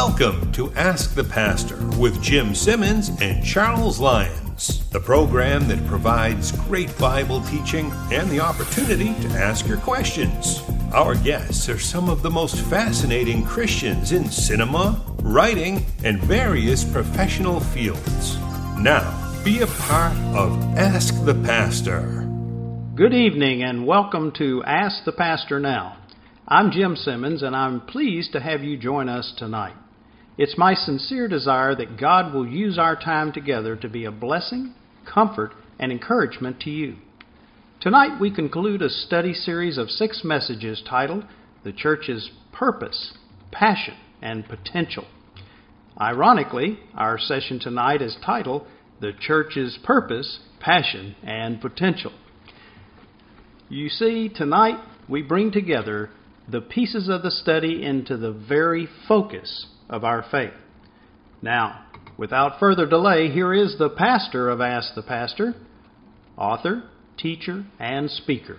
Welcome to Ask the Pastor with Jim Simmons and Charles Lyons, the program that provides great Bible teaching and the opportunity to ask your questions. Our guests are some of the most fascinating Christians in cinema, writing, and various professional fields. Now, be a part of Ask the Pastor. Good evening and welcome to Ask the Pastor Now. I'm Jim Simmons and I'm pleased to have you join us tonight. It's my sincere desire that God will use our time together to be a blessing, comfort, and encouragement to you. Tonight we conclude a study series of 6 messages titled The Church's Purpose, Passion, and Potential. Ironically, our session tonight is titled The Church's Purpose, Passion, and Potential. You see, tonight we bring together the pieces of the study into the very focus of our faith. Now, without further delay, here is the pastor of Ask the Pastor, author, teacher, and speaker,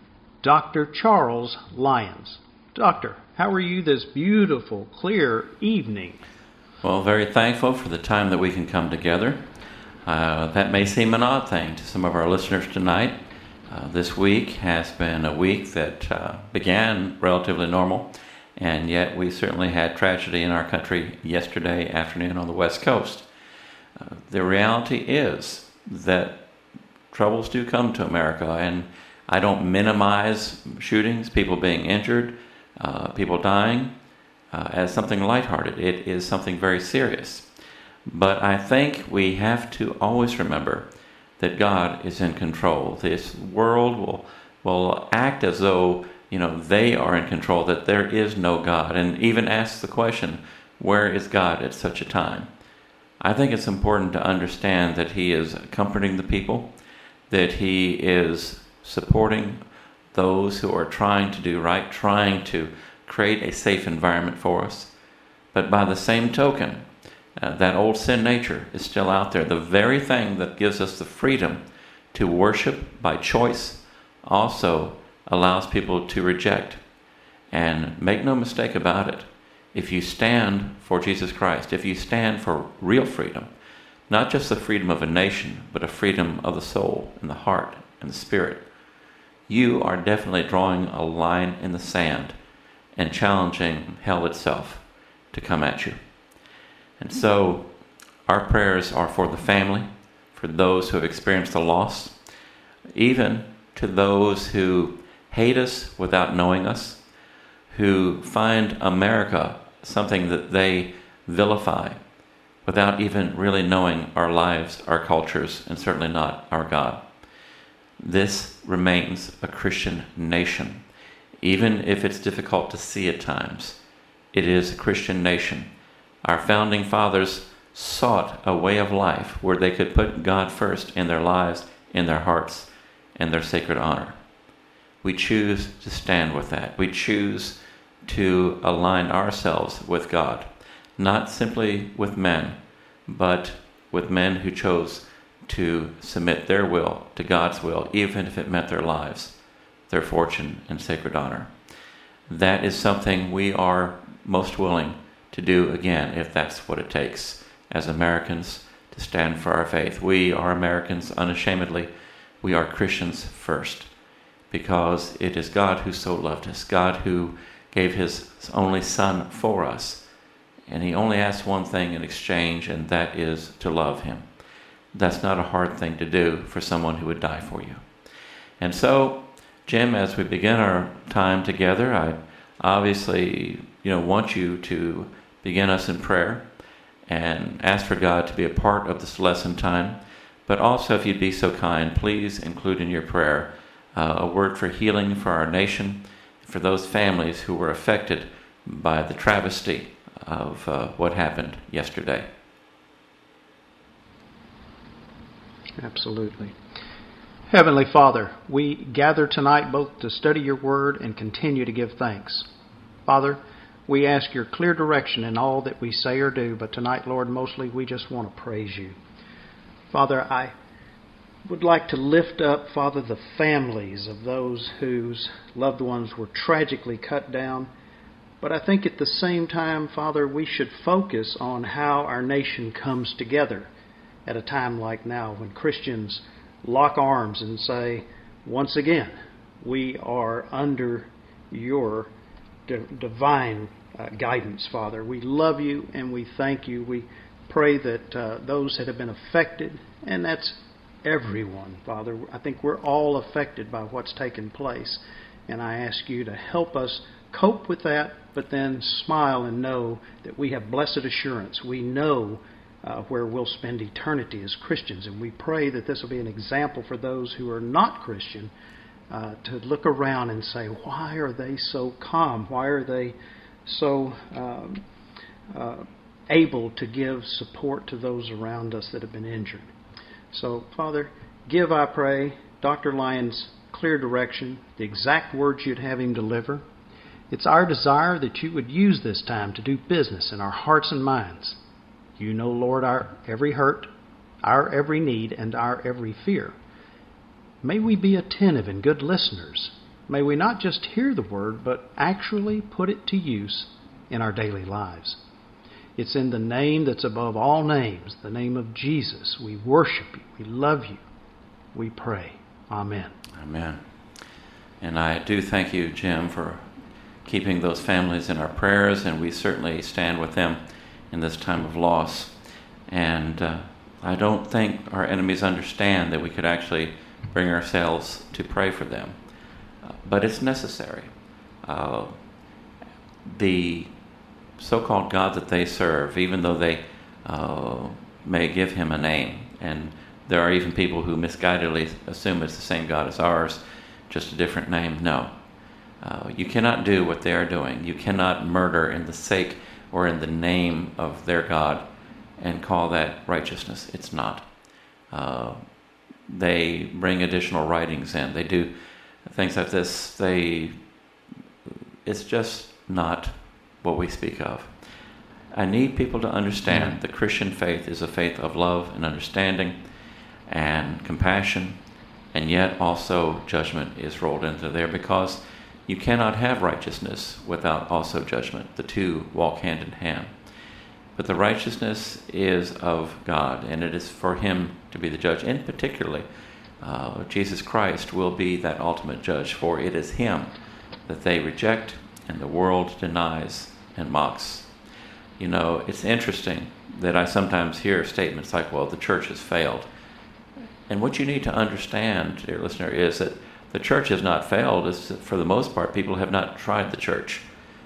Dr. Charles Lyons. Doctor, how are you this beautiful, clear evening? Well, very thankful for the time that we can come together. That may seem an odd thing to some of our listeners tonight. This week has been a week that began relatively normal, and yet we certainly had tragedy in our country yesterday afternoon on the West Coast. The reality is that troubles do come to America, and I don't minimize shootings, people being injured, people dying, as something lighthearted. It is something very serious. But I think we have to always remember that God is in control. This world will act as though, they are in control, that there is no God, and even ask the question, where is God at such a time? I think it's important to understand that He is comforting the people, that He is supporting those who are trying to do right, trying to create a safe environment for us. But by the same token, that old sin nature is still out there. The very thing that gives us the freedom to worship by choice also allows people to reject. And make no mistake about it, if you stand for Jesus Christ, if you stand for real freedom, not just the freedom of a nation, but a freedom of the soul and the heart and the spirit, you are definitely drawing a line in the sand and challenging hell itself to come at you. And so our prayers are for the family, for those who have experienced a loss, even to those who hate us without knowing us, who find America something that they vilify without even really knowing our lives, our cultures, and certainly not our God. This remains a Christian nation. Even if it's difficult to see at times, it is a Christian nation. Our founding fathers sought a way of life where they could put God first in their lives, in their hearts, and their sacred honor. We choose to stand with that. We choose to align ourselves with God, not simply with men, but with men who chose to submit their will to God's will, even if it meant their lives, their fortune, and sacred honor. That is something we are most willing to do again, if that's what it takes, as Americans, to stand for our faith. We are Americans unashamedly. We are Christians first, because it is God who so loved us, God who gave His only Son for us, and He only asked one thing in exchange, and that is to love Him. That's not a hard thing to do for someone who would die for you. And so, Jim, as we begin our time together, I obviously want you to begin us in prayer and ask for God to be a part of this lesson time. But also, if you'd be so kind, please include in your prayer a word for healing for our nation, for those families who were affected by the travesty of what happened yesterday. Absolutely. Heavenly Father, we gather tonight both to study your word and continue to give thanks. Father, we ask your clear direction in all that we say or do, but tonight, Lord, mostly we just want to praise you. Father, I would like to lift up, Father, the families of those whose loved ones were tragically cut down. But I think at the same time, Father, we should focus on how our nation comes together at a time like now when Christians lock arms and say, once again, we are under your divine guidance, Father. We love you and we thank you. We pray that those that have been affected, and that's everyone, Father. I think we're all affected by what's taken place. And I ask you to help us cope with that, but then smile and know that we have blessed assurance. We know where we'll spend eternity as Christians. And we pray that this will be an example for those who are not Christian to look around and say, why are they so calm? Why are they so able to give support to those around us that have been injured? So, Father, give, I pray, Dr. Lyons clear direction, the exact words you'd have him deliver. It's our desire that you would use this time to do business in our hearts and minds. You know, Lord, our every hurt, our every need, and our every fear. May we be attentive and good listeners. May we not just hear the word, but actually put it to use in our daily lives. It's in the name that's above all names, the name of Jesus. We worship you. We love you. We pray. Amen. Amen. And I do thank you, Jim, for keeping those families in our prayers, and we certainly stand with them in this time of loss. And I don't think our enemies understand that we could actually bring ourselves to pray for them. But it's necessary. The so-called God that they serve, even though they may give him a name, and there are even people who misguidedly assume it's the same God as ours, just a different name. No. You cannot do what they are doing. You cannot murder in the sake or in the name of their God and call that righteousness. It's not. They bring additional writings in. They do things like this. It's just not what we speak of. I need people to understand the Christian faith is a faith of love and understanding and compassion, and yet also judgment is rolled into there, because you cannot have righteousness without also judgment. The two walk hand in hand. But the righteousness is of God, and it is for him to be the judge. And particularly, Jesus Christ will be that ultimate judge, for it is him that they reject and the world denies and mocks. You know, it's interesting that I sometimes hear statements like, well, the church has failed. And what you need to understand, dear listener, is that the church has not failed. It's, for the most part, people have not tried the church.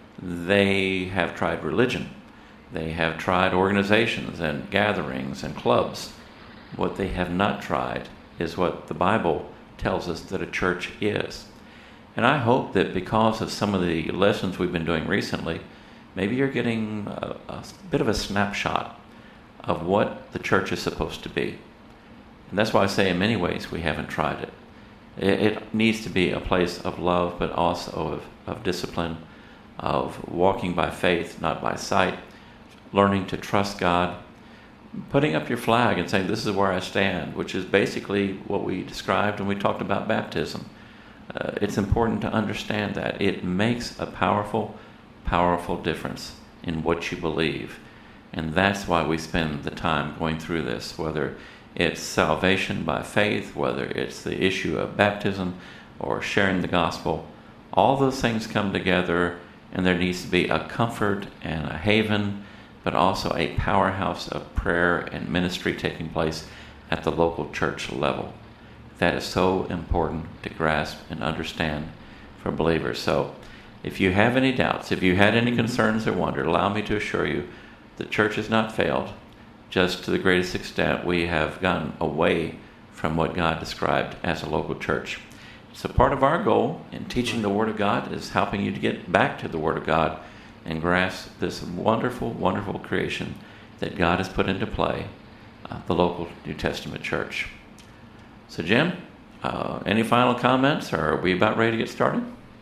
They have tried religion. They have tried organizations and gatherings and clubs. What they have not tried is what the Bible tells us that a church is. And I hope that because of some of the lessons we've been doing recently, maybe you're getting a bit of a snapshot of what the church is supposed to be. And that's why I say in many ways we haven't tried it. It needs to be a place of love, but also of discipline, of walking by faith, not by sight, learning to trust God, putting up your flag and saying, this is where I stand, which is basically what we described when we talked about baptism. It's important to understand that. It makes a powerful, powerful difference in what you believe. And that's why we spend the time going through this, whether it's salvation by faith, whether it's the issue of baptism or sharing the gospel. All those things come together, and there needs to be a comfort and a haven, but also a powerhouse of prayer and ministry taking place at the local church level. That is so important to grasp and understand for believers. So if you have any doubts, if you had any concerns or wonder, allow me to assure you the church has not failed. Just to the greatest extent, we have gotten away from what God described as a local church. So part of our goal in teaching the Word of God is helping you to get back to the Word of God and grasp this wonderful, wonderful creation that God has put into play, the local New Testament church. So Jim, any final comments, or are we about ready to get started?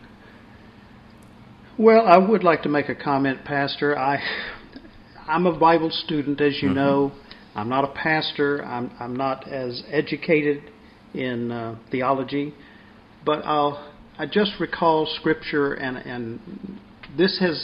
Well, I would like to make a comment, Pastor. I'm a Bible student, as you know. I'm not a pastor. I'm not as educated in theology. But I just recall Scripture, and this has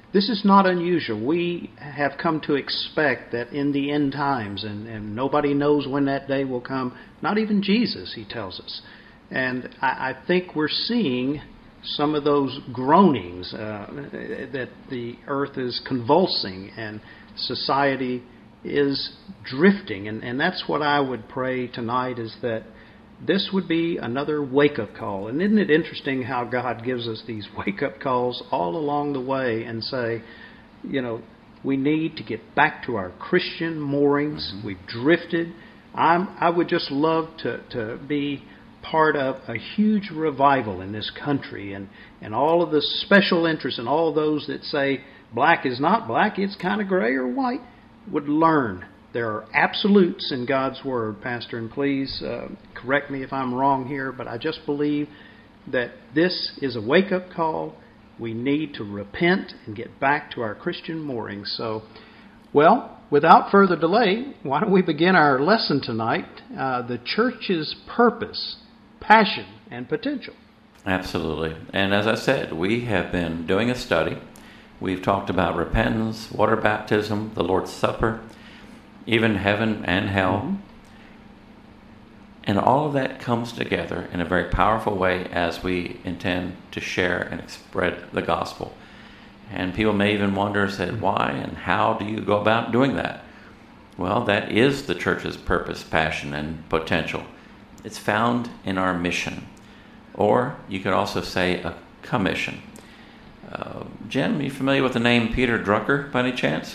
this is not unusual. We have come to expect that in the end times, and nobody knows when that day will come, not even Jesus, he tells us. And I think we're seeing some of those groanings, that the earth is convulsing and society is drifting. And that's what I would pray tonight, is that this would be another wake-up call. And isn't it interesting how God gives us these wake-up calls all along the way and say, we need to get back to our Christian moorings. Mm-hmm. We've drifted. I would just love to be part of a huge revival in this country, and all of the special interests and all those that say black is not black, it's kind of gray or white, would learn. There are absolutes in God's Word, Pastor, and please correct me if I'm wrong here, but I just believe that this is a wake-up call. We need to repent and get back to our Christian moorings. So, well, without further delay, why don't we begin our lesson tonight, the church's purpose, passion, and potential. Absolutely. And as I said, we have been doing a study. We've talked about repentance, water baptism, the Lord's Supper, even heaven and hell. Mm-hmm. And all of that comes together in a very powerful way as we intend to share and spread the gospel. And people may even wonder, why and how do you go about doing that? Well, that is the church's purpose, passion, and potential. It's found in our mission. Or you could also say a commission. Jim, are you familiar with the name Peter Drucker by any chance?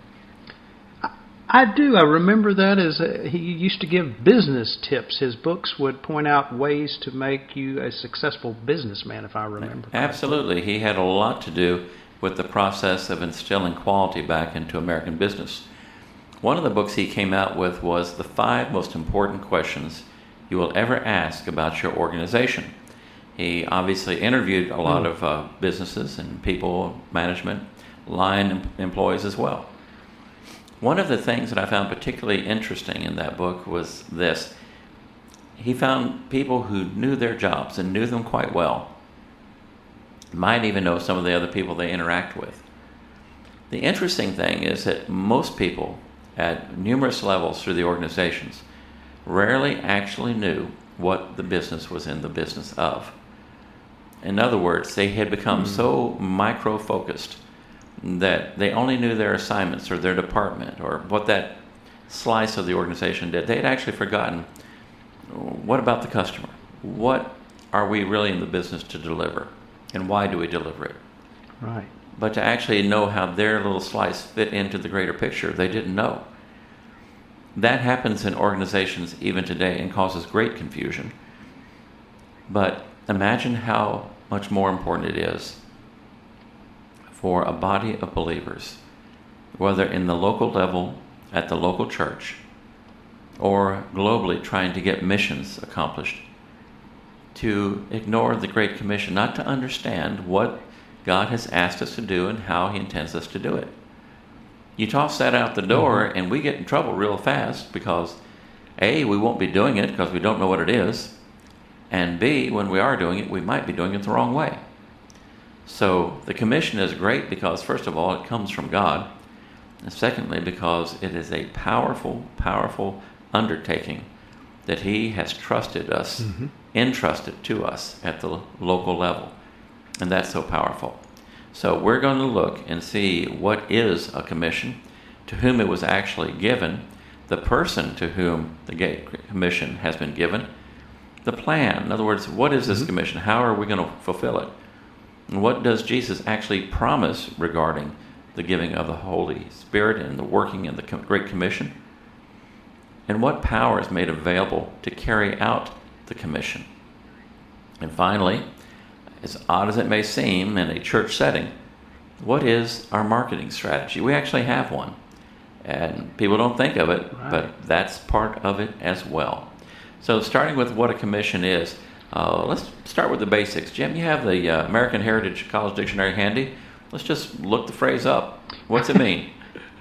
I do. I remember that as he used to give business tips. His books would point out ways to make you a successful businessman, if I remember. Absolutely. He had a lot to do with the process of instilling quality back into American business. One of the books he came out with was The 5 Most Important Questions You Will Ever Ask About Your Organization. He obviously interviewed a lot of businesses and people, management, line employees as well. One of the things that I found particularly interesting in that book was this. He found people who knew their jobs and knew them quite well, might even know some of the other people they interact with. The interesting thing is that most people at numerous levels through the organizations rarely actually knew what the business was in the business of. In other words, they had become so micro-focused that they only knew their assignments or their department or what that slice of the organization did. They had actually forgotten, what about the customer? What are we really in the business to deliver? And why do we deliver it? Right. But to actually know how their little slice fit into the greater picture, they didn't know. That happens in organizations even today and causes great confusion. But imagine how much more important it is for a body of believers, whether in the local level, at the local church, or globally trying to get missions accomplished, to ignore the Great Commission, not to understand what God has asked us to do and how He intends us to do it. You toss that out the door and we get in trouble real fast because A, we won't be doing it because we don't know what it is, and B, when we are doing it, we might be doing it the wrong way. So the commission is great because, first of all, it comes from God, and secondly, because it is a powerful, powerful undertaking that He has trusted us, entrusted to us at the local level, and that's so powerful. So we're going to look and see what is a commission, to whom it was actually given, the person to whom the commission has been given, the plan. In other words, what is this commission? How are we going to fulfill it? And what does Jesus actually promise regarding the giving of the Holy Spirit and the working in the Great Commission? And what power is made available to carry out the commission? And finally, as odd as it may seem in a church setting, what is our marketing strategy? We actually have one. And people don't think of it, but that's part of it as well. So starting with what a commission is, let's start with the basics. Jim, you have the American Heritage College Dictionary handy. Let's just look the phrase up. What's it mean?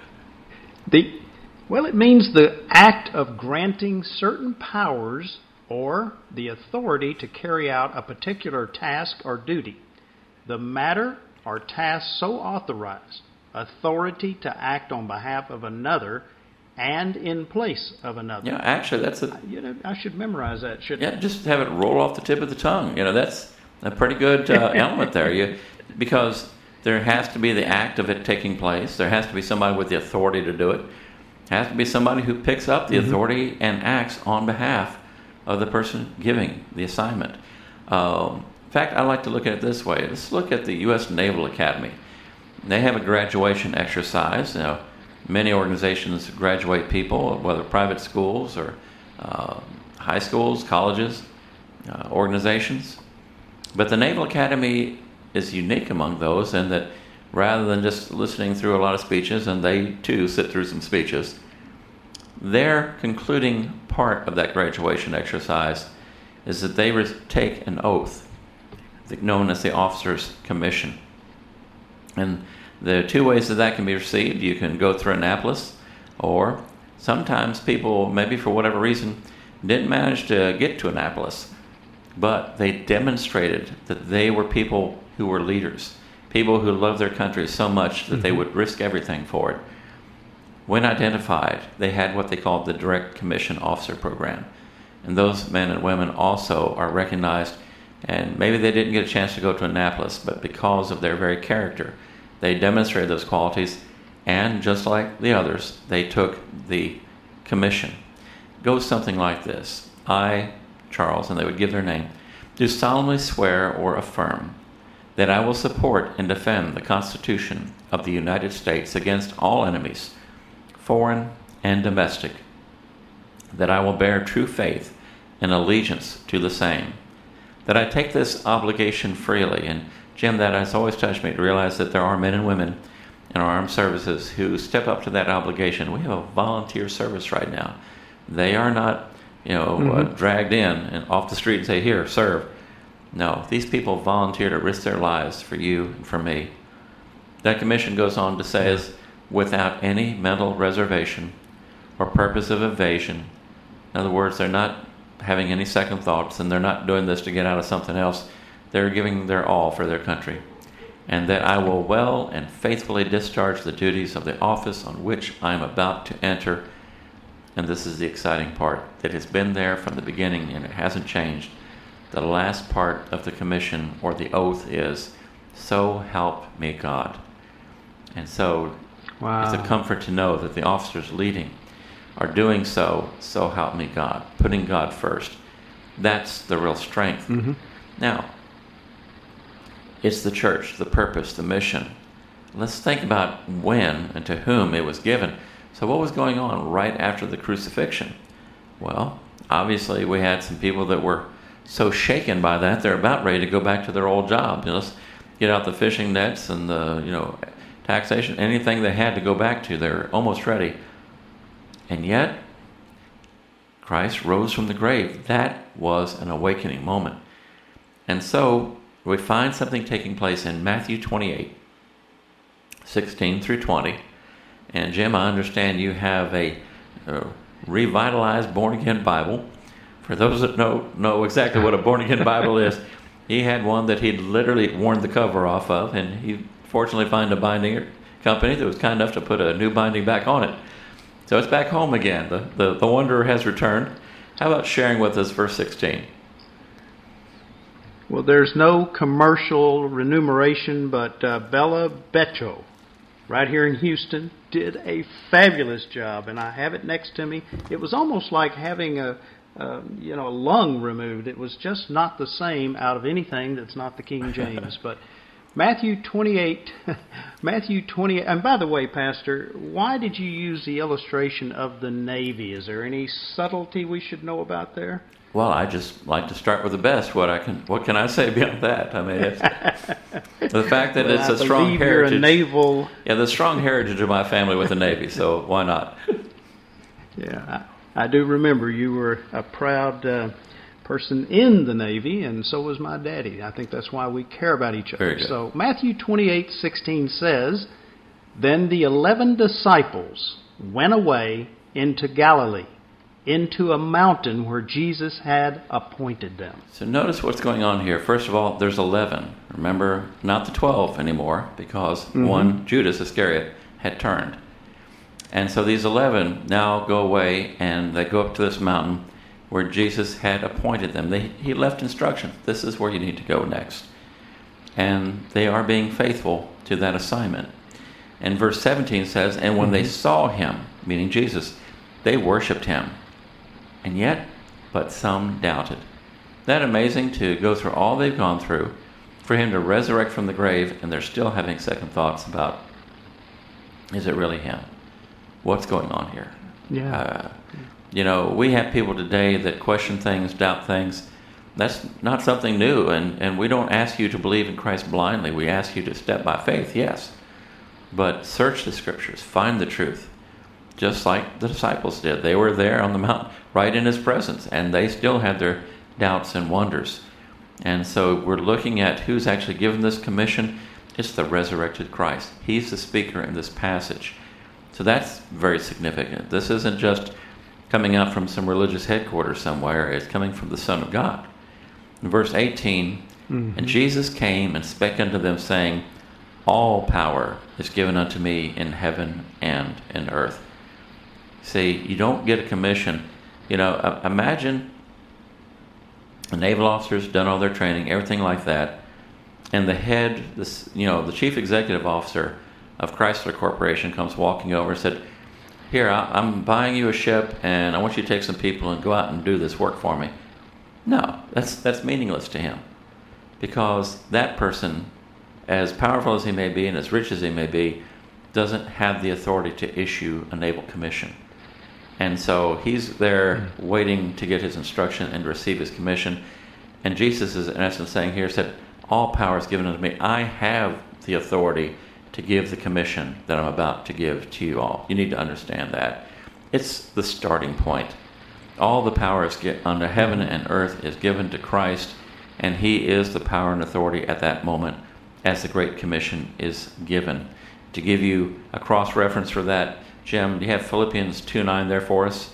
Well, it means the act of granting certain powers or the authority to carry out a particular task or duty. The matter or task so authorized, authority to act on behalf of another and in place of another. Yeah, actually, that's a... I should memorize that, shouldn't I? Yeah, just have it roll off the tip of the tongue. That's a pretty good element there. Because there has to be the act of it taking place. There has to be somebody with the authority to do it. There has to be somebody who picks up the authority and acts on behalf of the person giving the assignment. In fact, I like to look at it this way. Let's look at the U.S. Naval Academy. They have a graduation exercise. Many organizations graduate people, whether private schools or high schools, colleges, organizations. But the Naval Academy is unique among those in that rather than just listening through a lot of speeches, and they too sit through some speeches, their concluding part of that graduation exercise is that they take an oath known as the Officer's Commission. And the two ways that can be received: you can go through Annapolis, or sometimes people, maybe for whatever reason, didn't manage to get to Annapolis, but they demonstrated that they were people who were leaders, people who loved their country so much that they would risk everything for it. When identified, they had what they called the Direct Commission Officer Program. And those men and women also are recognized, and maybe they didn't get a chance to go to Annapolis, but because of their very character, they demonstrated those qualities, and just like the others, they took the commission. It goes something like this: I, Charles, and they would give their name, do solemnly swear or affirm that I will support and defend the Constitution of the United States against all enemies, foreign and domestic, that I will bear true faith and allegiance to the same, that I take this obligation freely. And Jim, that has always touched me to realize that there are men and women in our armed services who step up to that obligation. We have a volunteer service right now. They are not, dragged in and off the street and say, here, serve. No, these people volunteer to risk their lives for you and for me. That commission goes on to say is without any mental reservation or purpose of evasion. In other words, they're not having any second thoughts, and they're not doing this to get out of something else. They're giving their all for their country. And that I will well and faithfully discharge the duties of the office on which I am about to enter. And this is the exciting part, that has been there from the beginning and it hasn't changed. The last part of the commission or the oath is, so help me God. And so it's a comfort to know that the officers leading are doing so help me God, putting God first. That's the real strength. Now, it's the church, the purpose, the mission. Let's think about when and to whom it was given. So what was going on right after the crucifixion? Well, obviously we had some people that were so shaken by that, they're about ready to go back to their old job. Let's get out the fishing nets and the, taxation, anything they had to go back to, they're almost ready. And yet, Christ rose from the grave. That was an awakening moment. And so, we find something taking place in Matthew 28, 16 through 20. And Jim, I understand you have a revitalized born-again Bible. For those that know exactly what a born-again Bible is, he had one that he'd literally worn the cover off of, and he fortunately found a binding company that was kind enough to put a new binding back on it. So it's back home again. The wanderer has returned. How about sharing with us verse 16? Well, there's no commercial remuneration, but Bella Beccio, right here in Houston, did a fabulous job, and I have it next to me. It was almost like having a lung removed. It was just not the same out of anything that's not the King James. But Matthew 28, and by the way, Pastor, why did you use the illustration of the Navy? Is there any subtlety we should know about there? Well, I just like to start with the best. What can I say beyond that? I mean, it's the fact that it's a strong heritage. You're a naval. Yeah, the strong heritage of my family with the Navy, so why not? Yeah, I do remember you were a proud person in the Navy, and so was my daddy. I think that's why we care about each other. Very good. So Matthew 28:16 says, "Then the 11 disciples went away into Galilee, into a mountain where Jesus had appointed them. So notice what's going on here. First of all, there's 11. Remember, not the 12 anymore, because one, Judas Iscariot, had turned. And so these 11 now go away, and they go up to this mountain where Jesus had appointed them. He left instructions. This is where you need to go next. And they are being faithful to that assignment. And verse 17 says, and when they saw him, meaning Jesus, they worshipped him. And yet, but some doubted. Isn't that amazing to go through all they've gone through, for him to resurrect from the grave, and they're still having second thoughts about, is it really him? What's going on here? Yeah. We have people today that question things, doubt things. That's not something new, and we don't ask you to believe in Christ blindly. We ask you to step by faith, yes. But search the Scriptures, find the truth. Just like the disciples did. They were there on the mountain, right in his presence, and they still had their doubts and wonders. And so we're looking at who's actually given this commission. It's the resurrected Christ. He's the speaker in this passage. So that's very significant. This isn't just coming out from some religious headquarters somewhere. It's coming from the Son of God. In verse 18, and Jesus came and spake unto them, saying, all power is given unto me in heaven and in earth. See, you don't get a commission. Imagine the naval officers done all their training, everything like that, and the head, the chief executive officer of Chrysler Corporation comes walking over and said, here, I'm buying you a ship, and I want you to take some people and go out and do this work for me. No, that's meaningless to him, because that person, as powerful as he may be and as rich as he may be, doesn't have the authority to issue a naval commission. And so he's there waiting to get his instruction and receive his commission. And Jesus is in essence saying here, said, all power is given unto me. I have the authority to give the commission that I'm about to give to you all. You need to understand that. It's the starting point. All the power is under heaven and earth is given to Christ, and he is the power and authority at that moment as the Great Commission is given. To give you a cross-reference for that, Jim, do you have Philippians 2:9 there for us?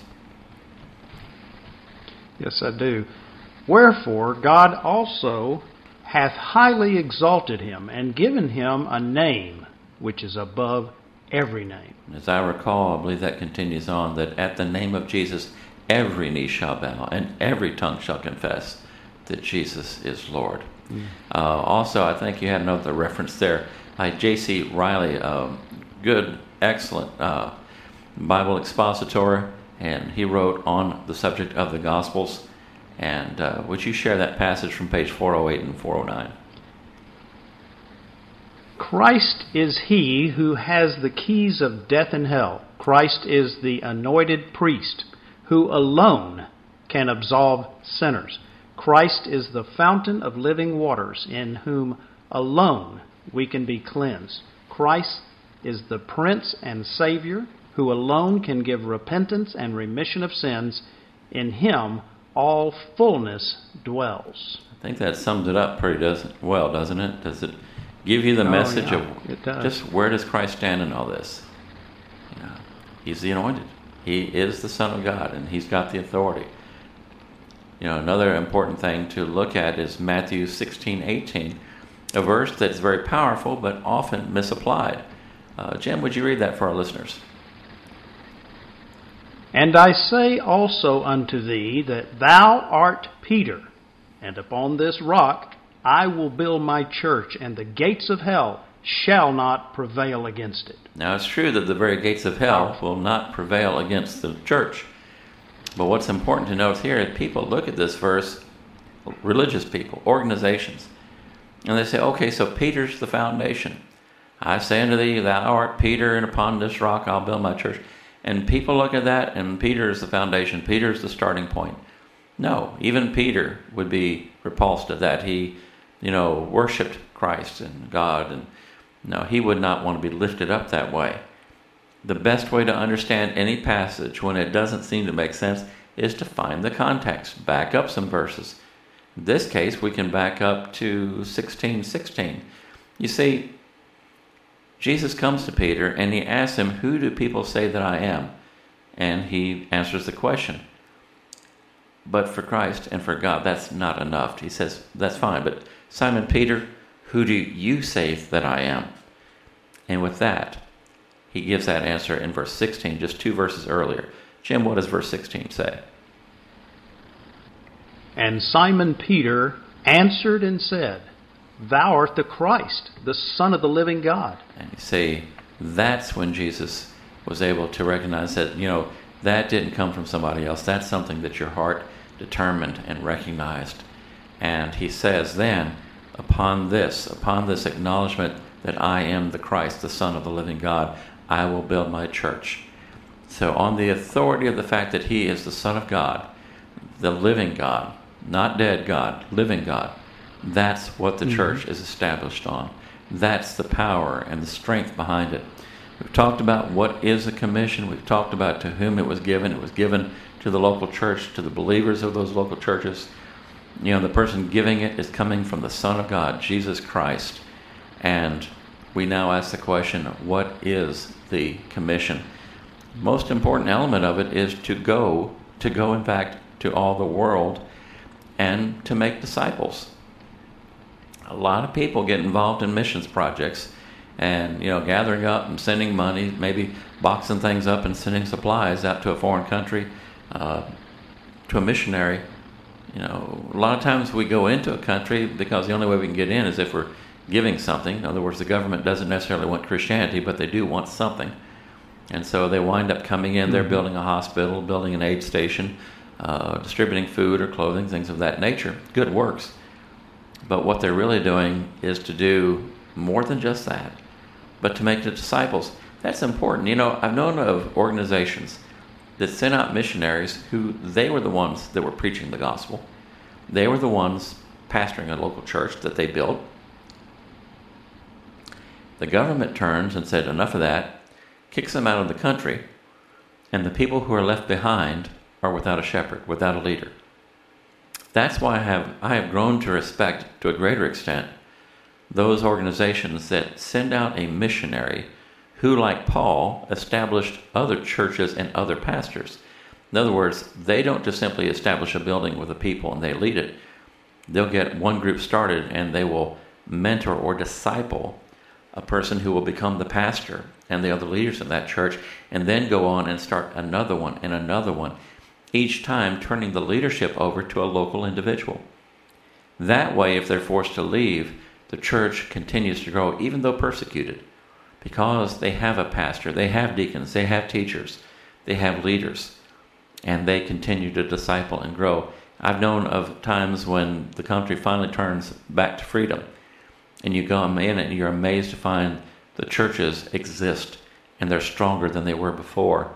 Yes, I do. Wherefore God also hath highly exalted him, and given him a name which is above every name. As I recall, I believe that continues on, that at the name of Jesus, every knee shall bow, and every tongue shall confess that Jesus is Lord. Also, I think you had another reference there by J.C. Riley, good, excellent Bible expositor, and he wrote on the subject of the Gospels. And would you share that passage from page 408 and 409? Christ is he who has the keys of death and hell. Christ is the anointed priest who alone can absolve sinners. Christ is the fountain of living waters, in whom alone we can be cleansed. Christ is the Prince and Savior, who alone can give repentance and remission of sins. In him all fullness dwells. I think that sums it up pretty well, doesn't it? Does it give you the message of just where does Christ stand in all this? He's the anointed. He is the Son of God, and he's got the authority. Another important thing to look at is Matthew 16:18, a verse that's very powerful but often misapplied. Jim, would you read that for our listeners? And I say also unto thee that thou art Peter, and upon this rock I will build my church, and the gates of hell shall not prevail against it. Now, it's true that the very gates of hell will not prevail against the church. But what's important to note here is people look at this verse, religious people, organizations, and they say, okay, so Peter's the foundation. I say unto thee, thou art Peter, and upon this rock I'll build my church. And people look at that, and Peter is the foundation. Peter is the starting point. No, even Peter would be repulsed at that. He, worshipped Christ and God, and no, he would not want to be lifted up that way. The best way to understand any passage when it doesn't seem to make sense is to find the context. Back up some verses. In this case, we can back up to 16:16. You see, Jesus comes to Peter and he asks him, who do people say that I am? And he answers the question, but for Christ and for God, that's not enough. He says, that's fine, but Simon Peter, who do you say that I am? And with that, he gives that answer in verse 16, just 2 verses earlier. Jim, what does verse 16 say? And Simon Peter answered and said, Thou art the Christ, the Son of the living God. And you see, that's when Jesus was able to recognize that, that didn't come from somebody else. That's something that your heart determined and recognized. And he says then, upon this acknowledgement that I am the Christ, the Son of the living God, I will build my church. So on the authority of the fact that he is the Son of God, the living God, not dead God, living God, that's what the church is established on. That's the power and the strength behind it. We've talked about what is a commission. We've talked about to whom it was given. It was given to the local church, to the believers of those local churches. The person giving it is coming from the Son of God, Jesus Christ. And we now ask the question, what is the commission? Most important element of it is to go in fact to all the world and to make disciples. A lot of people get involved in missions projects and, gathering up and sending money, maybe boxing things up and sending supplies out to a foreign country, to a missionary. A lot of times we go into a country because the only way we can get in is if we're giving something. In other words, the government doesn't necessarily want Christianity, but they do want something. And so they wind up coming in, they're building a hospital, building an aid station, distributing food or clothing, things of that nature. Good works. But what they're really doing is to do more than just that, but to make the disciples. That's important. I've known of organizations that sent out missionaries who they were the ones that were preaching the gospel. They were the ones pastoring a local church that they built. The government turns and said, enough of that, kicks them out of the country, and the people who are left behind are without a shepherd, without a leader. That's why I have grown to respect, to a greater extent, those organizations that send out a missionary who, like Paul, established other churches and other pastors. In other words, they don't just simply establish a building with the people and they lead it. They'll get one group started and they will mentor or disciple a person who will become the pastor and the other leaders in that church, and then go on and start another one and another one, each time turning the leadership over to a local individual. That way, if they're forced to leave, the church continues to grow, even though persecuted, because they have a pastor, they have deacons, they have teachers, they have leaders, and they continue to disciple and grow. I've known of times when the country finally turns back to freedom, and you go in and you're amazed to find the churches exist, and they're stronger than they were before.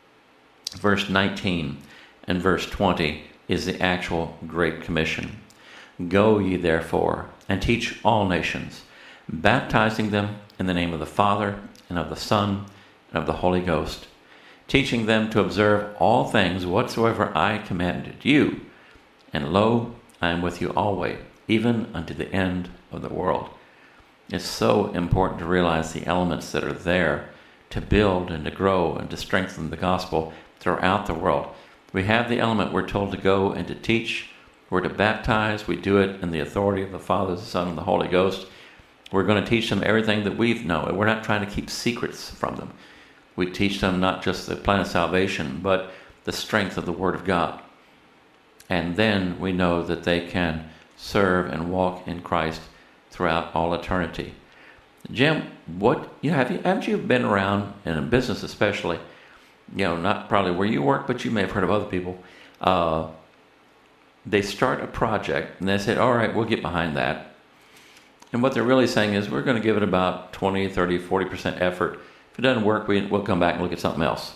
Verse 19 and verse 20 is the actual Great Commission. Go ye therefore and teach all nations, baptizing them in the name of the Father and of the Son and of the Holy Ghost, teaching them to observe all things whatsoever I commanded you. And lo, I am with you always, even unto the end of the world. It's so important to realize the elements that are there to build and to grow and to strengthen the gospel throughout the world. We have the element we're told to go and to teach. We're to baptize. We do it in the authority of the Father, the Son, and the Holy Ghost. We're going to teach them everything that we know. We're not trying to keep secrets from them. We teach them not just the plan of salvation, but the strength of the Word of God. And then we know that they can serve and walk in Christ throughout all eternity. Jim, haven't you been around in a business especially, not probably where you work, but you may have heard of other people. They start a project and they say, all right, we'll get behind that. And what they're really saying is we're going to give it about 20, 30, 40% effort. If it doesn't work, we'll come back and look at something else.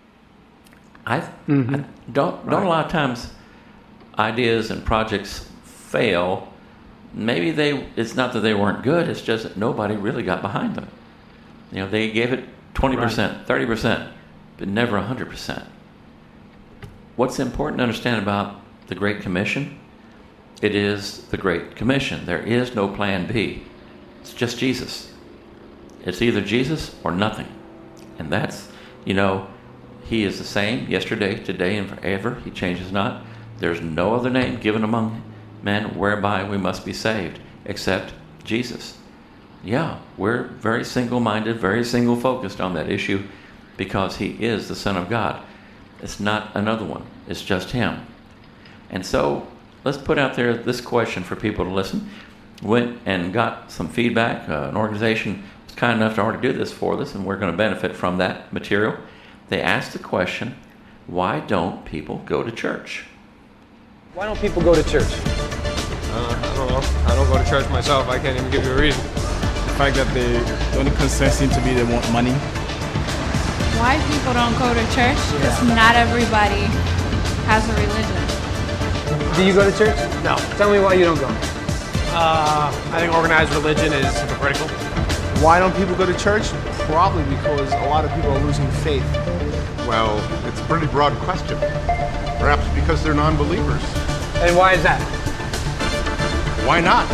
Don't a lot of times ideas and projects fail. Maybe it's not that they weren't good, it's just that nobody really got behind them. They gave it 20%, 30%, but never 100%. What's important to understand about the Great Commission? It is the Great Commission. There is no plan B. It's just Jesus. It's either Jesus or nothing. And that's, He is the same yesterday, today, and forever. He changes not. There's no other name given among men whereby we must be saved except Jesus. Yeah, we're very single-minded, very single-focused on that issue because he is the Son of God. It's not another one. It's just him. And so let's put out there this question for people to listen. Went and got some feedback. An organization was kind enough to already do this for us, and we're going to benefit from that material. They asked the question, why don't people go to church? Why don't people go to church? I don't know. I don't go to church myself. I can't even give you a reason. The fact that the only concern seems to be they want money. Why people don't go to church? Because not everybody has a religion. Do you go to church? No. Tell me why you don't go. I think organized religion is hypocritical. Why don't people go to church? Probably because a lot of people are losing faith. Well, it's a pretty broad question. Perhaps because they're non-believers. And why is that? Why not?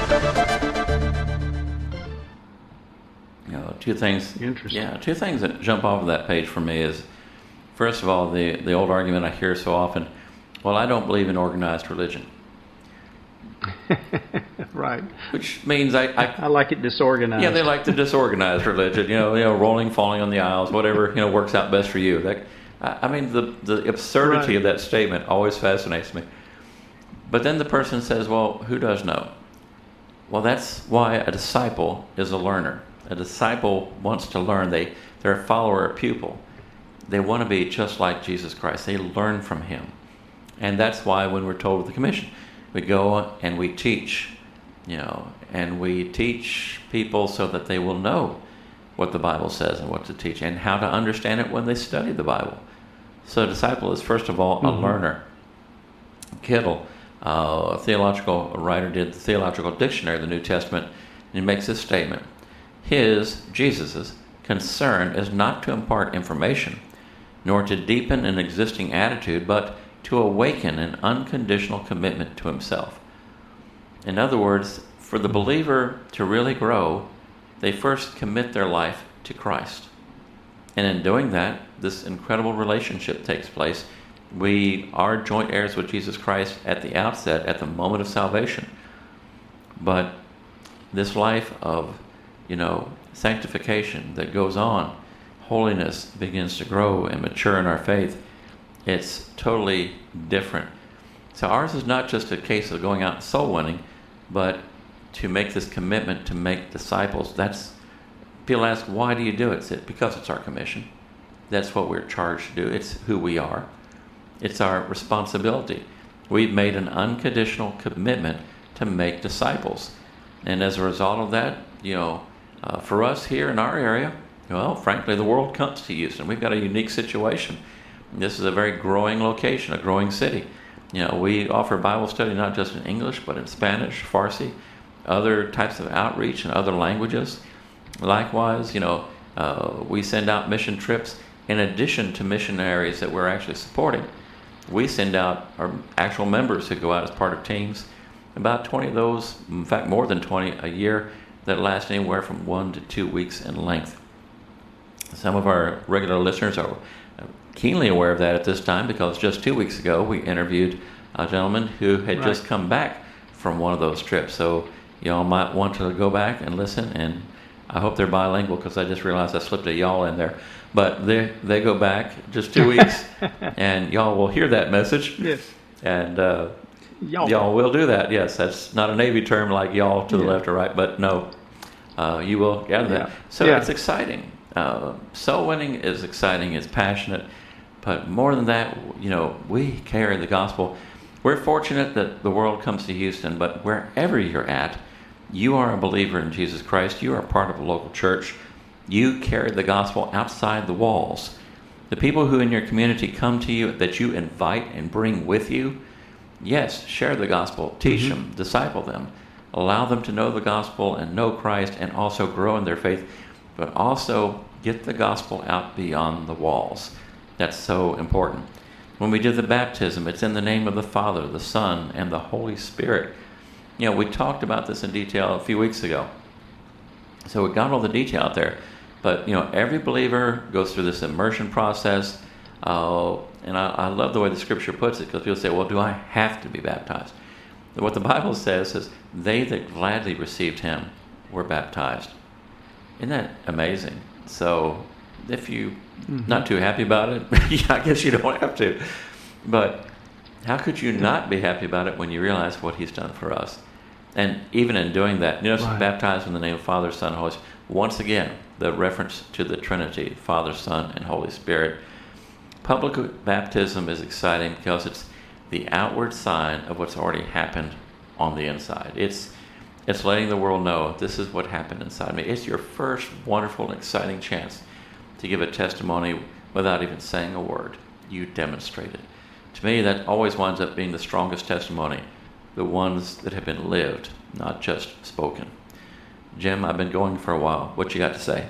Two things. Interesting. Yeah, two things that jump off of that page for me is, first of all, the old argument I hear so often, well, I don't believe in organized religion. Right. Which means I like it disorganized. Yeah, they like the disorganized religion, rolling, falling on the aisles, whatever, works out best for you. The absurdity of that statement always fascinates me. But then the person says, well, who does know? Well, that's why a disciple is a learner. A disciple wants to learn. They're a follower, a pupil. They want to be just like Jesus Christ. They learn from him. And that's why when we're told with the commission, we go and we teach, and we teach people so that they will know what the Bible says and what to teach and how to understand it when they study the Bible. So a disciple is, first of all, a learner. Kittle, a theological writer, did the Theological Dictionary of the New Testament, and he makes this statement. Jesus' concern is not to impart information, nor to deepen an existing attitude, but to awaken an unconditional commitment to himself. In other words, for the believer to really grow, they first commit their life to Christ. And in doing that, this incredible relationship takes place. We are joint heirs with Jesus Christ at the outset, at the moment of salvation. But this life of, sanctification that goes on, holiness begins to grow and mature in our faith. It's totally different. So ours is not just a case of going out and soul winning, but to make this commitment to make disciples. People ask, why do you do it? It's because it's our commission. That's what we're charged to do. It's who we are. It's our responsibility. We've made an unconditional commitment to make disciples. And as a result of that, for us here in our area, frankly, the world comes to Houston. We've got a unique situation. This is a very growing location, a growing city. We offer Bible study not just in English, but in Spanish, Farsi, other types of outreach in other languages. Likewise, we send out mission trips in addition to missionaries that we're actually supporting. We send out our actual members who go out as part of teams. About 20 of those, in fact, more than 20 a year, that last anywhere from 1 to 2 weeks in length. Some of our regular listeners are keenly aware of that at this time because just 2 weeks ago we interviewed a gentleman who had just come back from one of those trips. So y'all might want to go back and listen, and I hope they're bilingual because I just realized I slipped a y'all in there. But they go back just 2 weeks, and y'all will hear that message. Yes. And y'all will do that. Yes, that's not a Navy term like y'all to the left or right, but no, you will gather that. So it's exciting. Soul winning is exciting, it's passionate, but more than that, we carry the gospel. We're fortunate that the world comes to Houston, but wherever you're at, you are a believer in Jesus Christ. You are part of a local church. You carry the gospel outside the walls. The people who in your community come to you that you invite and bring with you, yes, share the gospel, teach them, disciple them, allow them to know the gospel and know Christ and also grow in their faith, but also get the gospel out beyond the walls. That's so important. When we do the baptism, it's in the name of the Father, the Son, and the Holy Spirit. We talked about this in detail a few weeks ago. So we got all the detail out there. But, every believer goes through this immersion process. And I love the way the Scripture puts it, because people say, well, do I have to be baptized? What the Bible says is, they that gladly received him were baptized. Isn't that amazing? So if you're not too happy about it, I guess you don't have to. But how could you not be happy about it when you realize what he's done for us? And even in doing that, baptized in the name of Father, Son, and Holy Spirit. Once again, the reference to the Trinity, Father, Son, and Holy Spirit. Public baptism is exciting because it's the outward sign of what's already happened on the inside. It's letting the world know this is what happened inside me. It's your first wonderful and exciting chance to give a testimony without even saying a word. You demonstrate it. To me, that always winds up being the strongest testimony, the ones that have been lived, not just spoken. Jim, I've been going for a while. What you got to say?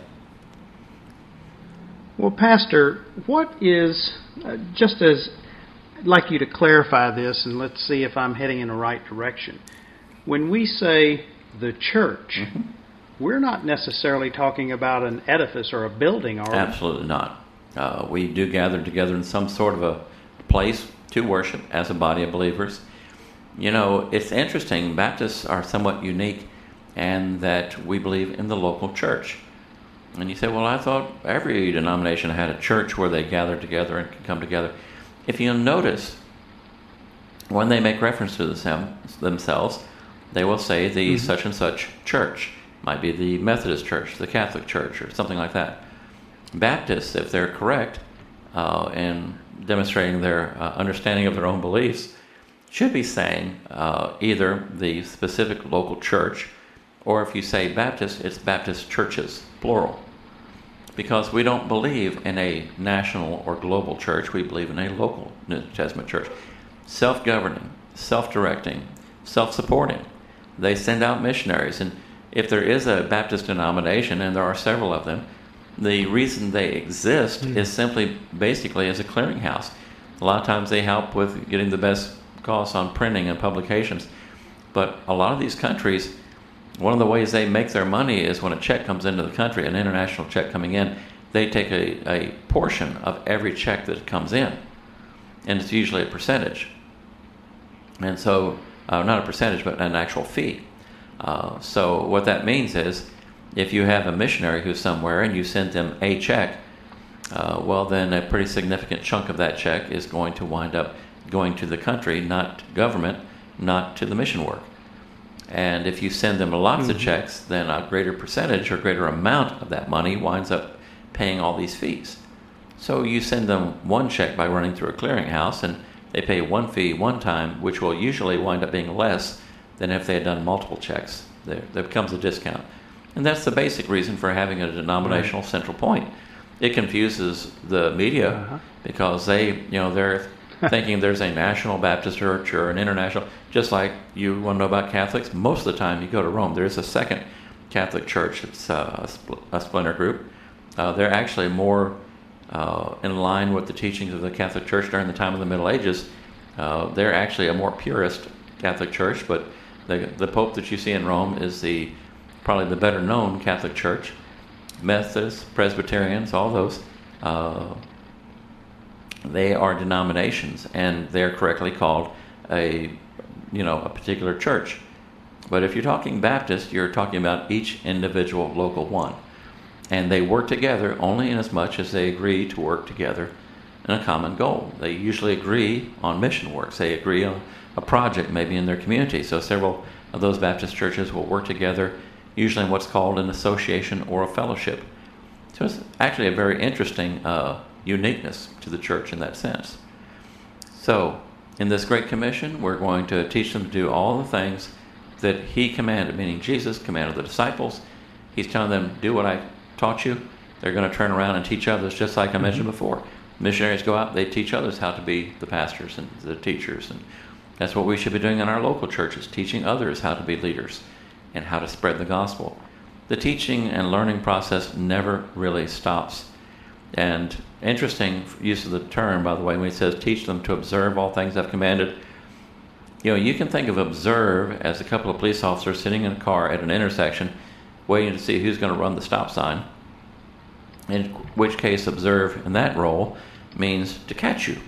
Well, Pastor, what is, just as I'd like you to clarify this, and let's see if I'm heading in the right direction. When we say the church, we're not necessarily talking about an edifice or a building, are we? Absolutely not. We do gather together in some sort of a place to worship as a body of believers. You know, it's interesting. Baptists are somewhat unique in that we believe in the local church. And you say, well, I thought every denomination had a church where they gather together and could come together. If you'll notice, when they make reference to themselves, they will say the such and such church. Might be the Methodist Church, the Catholic Church, or something like that. Baptists, if they're correct in demonstrating their understanding of their own beliefs, should be saying either the specific local church, or if you say Baptist, it's Baptist churches, plural. Because we don't believe in a national or global church, we believe in a local New Testament church. Self-governing, self-directing, self-supporting. They send out missionaries, and if there is a Baptist denomination, and there are several of them, the reason they exist is simply basically as a clearinghouse. A lot of times they help with getting the best costs on printing and publications. But a lot of these countries, one of the ways they make their money is when a check comes into the country, an international check coming in, they take a portion of every check that comes in. And it's usually a percentage. And so, not a percentage, but an actual fee. So what that means is, if you have a missionary who's somewhere and you send them a check, well, then a pretty significant chunk of that check is going to wind up going to the country, not to government, not to the mission work. And if you send them lots of checks, then a greater percentage or greater amount of that money winds up paying all these fees. So you send them one check by running through a clearinghouse, and they pay one fee one time, which will usually wind up being less than if they had done multiple checks. There becomes a discount. And that's the basic reason for having a denominational central point. It confuses the media because they're thinking there's a national Baptist church or an international. Just like you want to know about Catholics, most of the time you go to Rome, there's a second Catholic church. It's a splinter group. They're actually more in line with the teachings of the Catholic Church during the time of the Middle Ages. They're actually a more purist Catholic church, but the Pope that you see in Rome is probably the better known Catholic Church. Methodists, Presbyterians, all those, they are denominations, and they're correctly called a particular church. But if you're talking Baptist, you're talking about each individual local one. And they work together only in as much as they agree to work together in a common goal. They usually agree on mission works. They agree on a project maybe in their community. So several of those Baptist churches will work together, usually in what's called an association or a fellowship. So it's actually a very interesting uniqueness to the church in that sense. So in this Great Commission, we're going to teach them to do all the things that he commanded, meaning Jesus commanded the disciples. He's telling them, do what I taught you. They're going to turn around and teach others, just like I mentioned before. Missionaries go out, they teach others how to be the pastors and the teachers. And that's what we should be doing in our local churches, teaching others how to be leaders and how to spread the gospel. The teaching and learning process never really stops. And interesting use of the term, by the way, when it says teach them to observe all things I've commanded. You can think of observe as a couple of police officers sitting in a car at an intersection waiting to see who's going to run the stop sign. In which case, observe in that role means to catch you.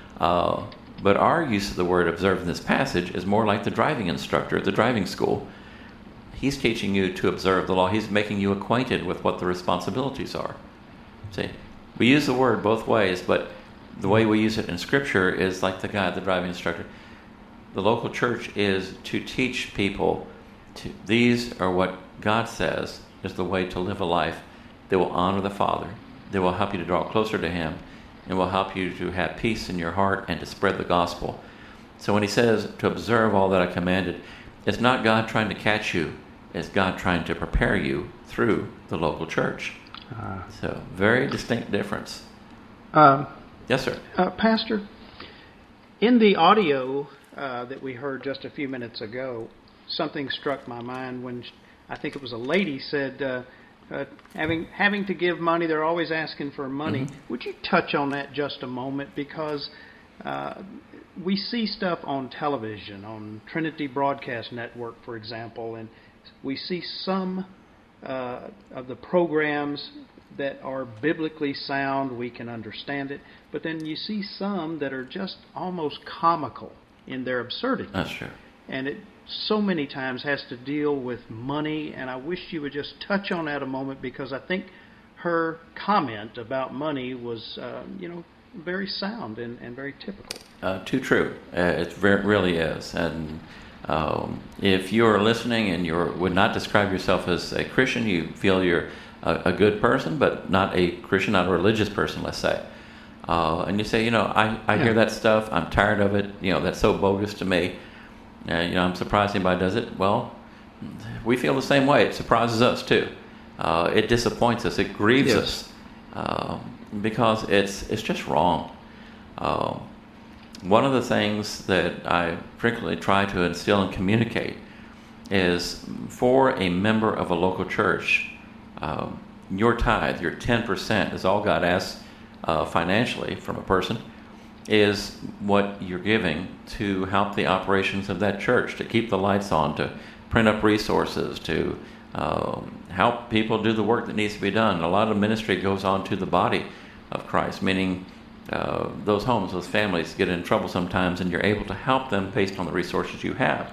But our use of the word observe in this passage is more like the driving instructor at the driving school. He's teaching you to observe the law. He's making you acquainted with what the responsibilities are. See, we use the word both ways, but the way we use it in Scripture is like the guy, the driving instructor. The local church is to teach people these are what God says is the way to live a life that will honor the Father, that will help you to draw closer to Him, and will help you to have peace in your heart and to spread the gospel. So when he says to observe all that I commanded, it's not God trying to catch you, it's God trying to prepare you through the local church. So very distinct difference. Yes, sir. Pastor, in the audio that we heard just a few minutes ago, something struck my mind when I think it was a lady said, having to give money, they're always asking for money. Mm-hmm. Would you touch on that just a moment? Because we see stuff on television, on Trinity Broadcast Network, for example, and we see some of the programs that are biblically sound, we can understand it, but then you see some that are just almost comical in their absurdity. That's true. And it so many times has to deal with money, and I wish you would just touch on that a moment, because I think her comment about money was, very sound and very typical. Too true. It really is. And if you're listening and you would not describe yourself as a Christian, you feel you're a good person, but not a Christian, not a religious person, let's say. And you say, I hear that stuff, I'm tired of it, that's so bogus to me. I'm surprised anybody does it. Well, we feel the same way. It surprises us too. It disappoints us. It grieves us because it's just wrong. One of the things that I frequently try to instill and communicate is for a member of a local church, your tithe, your 10% is all God asks financially from a person, is what you're giving to help the operations of that church, to keep the lights on, to print up resources, to help people do the work that needs to be done. A lot of ministry goes on to the body of Christ, meaning those homes, those families get in trouble sometimes, and you're able to help them based on the resources you have.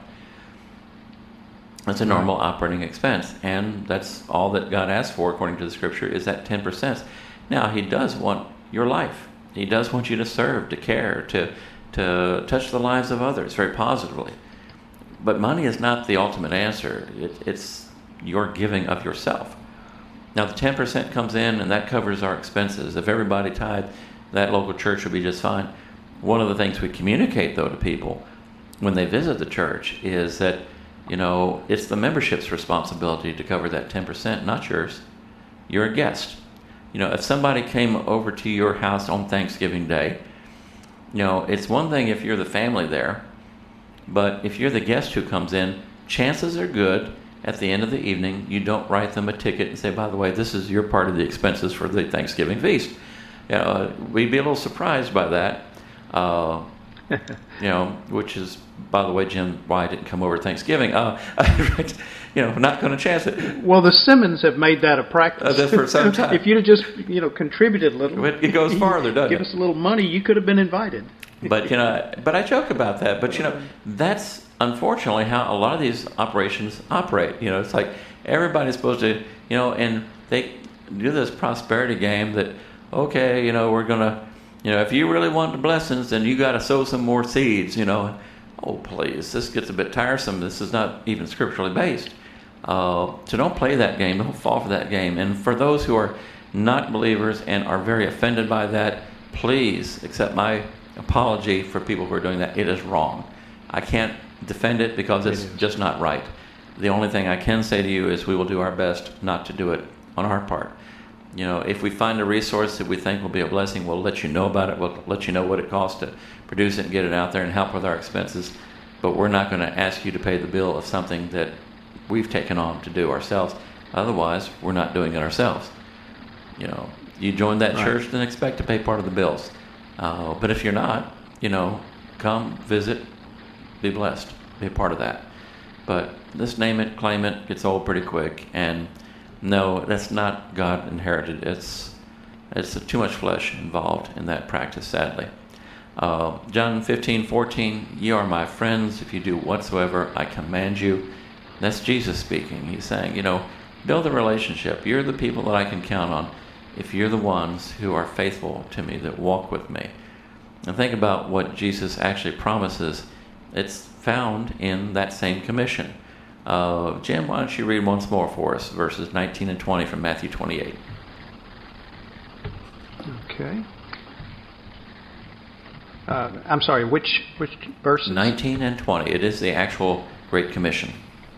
That's a normal operating expense, and that's all that God asks for, according to the Scripture, is that 10%. Now, He does want your life. He does want you to serve, to care, to touch the lives of others very positively. But money is not the ultimate answer. It's your giving of yourself. Now, the 10% comes in, and that covers our expenses. If everybody tithed, that local church would be just fine. One of the things we communicate, though, to people when they visit the church is that, it's the membership's responsibility to cover that 10%, not yours. You're a guest. If somebody came over to your house on Thanksgiving Day, it's one thing if you're the family there, but if you're the guest who comes in, chances are good at the end of the evening you don't write them a ticket and say, by the way, this is your part of the expenses for the Thanksgiving feast. We'd be a little surprised by that, which is, by the way, Jim, why I didn't come over Thanksgiving. Not going to chance it. Well, the Simmons have made that a practice. That's for some time. If you'd have just, contributed a little. It goes farther, doesn't Give it? us a little money, you could have been invited. But, but I joke about that. But, that's unfortunately how a lot of these operations operate. It's like everybody's supposed to, and they do this prosperity game that, okay, we're going to, if you really want the blessings, then you got to sow some more seeds, Oh, please, this gets a bit tiresome. This is not even scripturally based. So don't play that game. Don't fall for that game. And for those who are not believers and are very offended by that, please accept my apology for people who are doing that. It is wrong. I can't defend it because it's just not right. The only thing I can say to you is we will do our best not to do it on our part. If we find a resource that we think will be a blessing, we'll let you know about it. We'll let you know what it costs to produce it and get it out there and help with our expenses. But we're not going to ask you to pay the bill of something that we've taken on to do ourselves. Otherwise, we're not doing it ourselves. You join that church, then expect to pay part of the bills. But if you're not, come visit, be blessed, be a part of that. But this name it, claim it, gets old pretty quick. And no, that's not God inherited. There's too much flesh involved in that practice, sadly. John 15:14, "Ye are my friends if you do whatsoever I command you." That's Jesus speaking. He's saying, build a relationship. You're the people that I can count on if you're the ones who are faithful to me, that walk with me. And think about what Jesus actually promises. It's found in that same commission. Jim, why don't you read once more for us, verses 19 and 20 from Matthew 28. Okay. I'm sorry, which verses? 19 and 20. It is the actual Great Commission.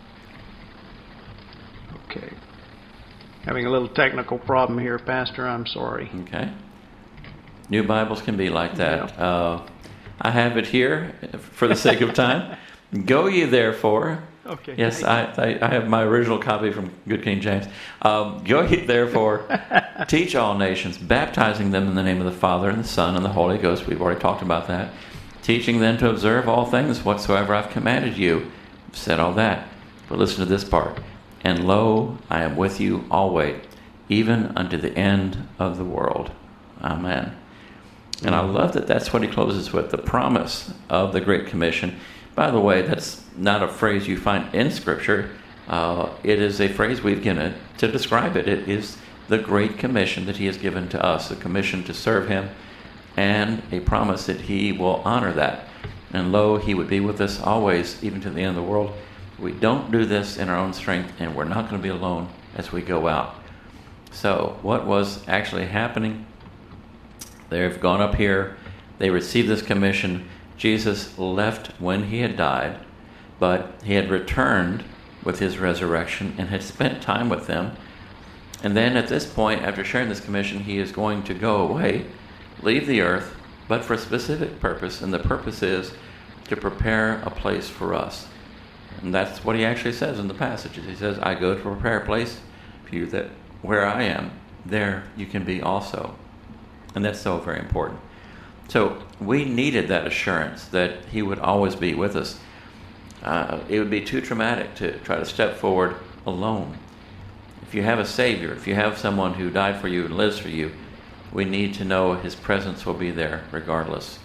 Okay. Having a little technical problem here, Pastor. I'm sorry. Okay. New Bibles can be like that. Yeah. I have it here for the sake of time. Go ye therefore. Okay. Yes, I have my original copy from Good King James. Go ye therefore, teach all nations, baptizing them in the name of the Father and the Son and the Holy Ghost. We've already talked about that. Teaching them to observe all things whatsoever I've commanded you. I've said all that. But listen to this part. And lo, I am with you always, even unto the end of the world. Amen. And I love that that's what he closes with, the promise of the Great Commission. By the way, that's not a phrase you find in Scripture. It is a phrase we've given to describe it. It is the Great Commission that he has given to us, a commission to serve him, and a promise that he will honor that. And lo, he would be with us always, even to the end of the world. We don't do this in our own strength, and we're not going to be alone as we go out. So what was actually happening? They've gone up here. They received this commission. Jesus left when he had died, but he had returned with his resurrection and had spent time with them. And then at this point, after sharing this commission, he is going to go away, leave the earth, but for a specific purpose, and the purpose is to prepare a place for us. And that's what he actually says in the passages. He says, I go to prepare a place for you, that where I am, there you can be also. And that's so very important. So we needed that assurance that he would always be with us. It would be too traumatic to try to step forward alone. If you have a Savior, if you have someone who died for you and lives for you, we need to know his presence will be there regardless.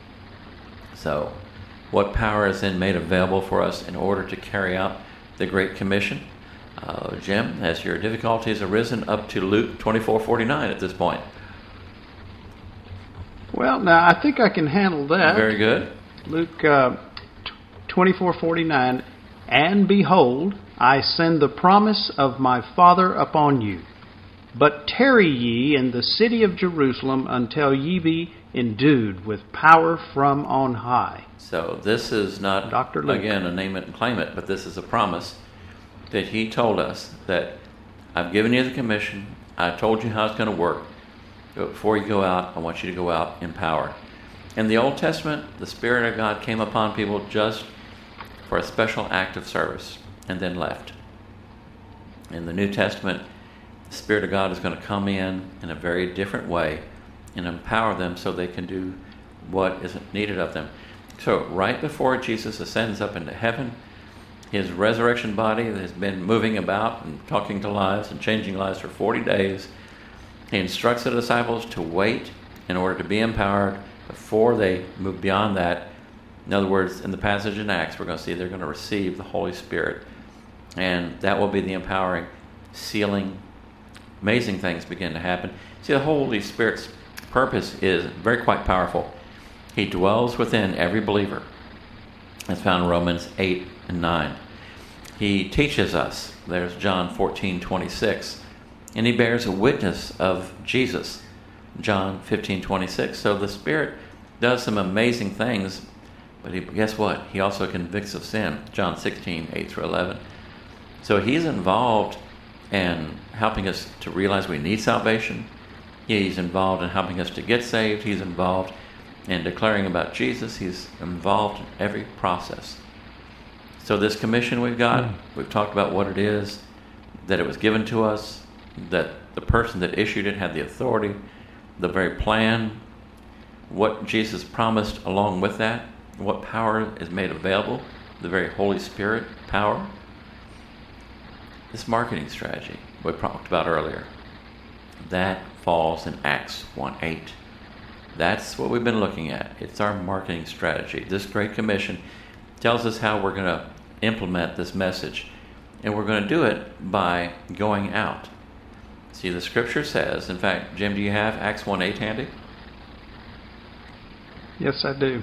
So, what power is then made available for us in order to carry out the Great Commission? Jim, has your difficulties arisen up to Luke 24:49 at this point? Well, now I think I can handle that. Very good. Luke 24:49, and behold, I send the promise of my Father upon you. But tarry ye in the city of Jerusalem until ye be endued with power from on high. So this is not, Dr. Luke. Again, a name it and claim it, but this is a promise that he told us that I've given you the commission, I told you how it's going to work. But before you go out, I want you to go out in power. In the Old Testament, the Spirit of God came upon people just for a special act of service and then left. In the New Testament, the Spirit of God is going to come in a very different way and empower them so they can do what is needed of them. So right before Jesus ascends up into heaven, his resurrection body has been moving about and talking to lives and changing lives for 40 days. He instructs the disciples to wait in order to be empowered before they move beyond that. In other words, in the passage in Acts, we're going to see they're going to receive the Holy Spirit. And that will be the empowering, sealing, amazing things begin to happen. See, the Holy Spirit's purpose is very quite powerful. He dwells within every believer. That's found in Romans 8 and 9. He teaches us. There's John 14:26. And he bears a witness of Jesus. John 15:26. So the Spirit does some amazing things, but guess what? He also convicts of sin. John 16:8-11. So he's involved in helping us to realize we need salvation. He's involved in helping us to get saved. He's involved in declaring about Jesus. He's involved in every process. So this commission we've got, we've talked about what it is, that it was given to us, that the person that issued it had the authority, the very plan, what Jesus promised along with that, what power is made available, the very Holy Spirit power. This marketing strategy we talked about earlier, that falls in Acts 1:8. That's what we've been looking at. It's our marketing strategy. This Great Commission tells us how we're going to implement this message. And we're going to do it by going out. See, the scripture says, in fact, Jim, do you have Acts 1:8 handy? Yes, I do.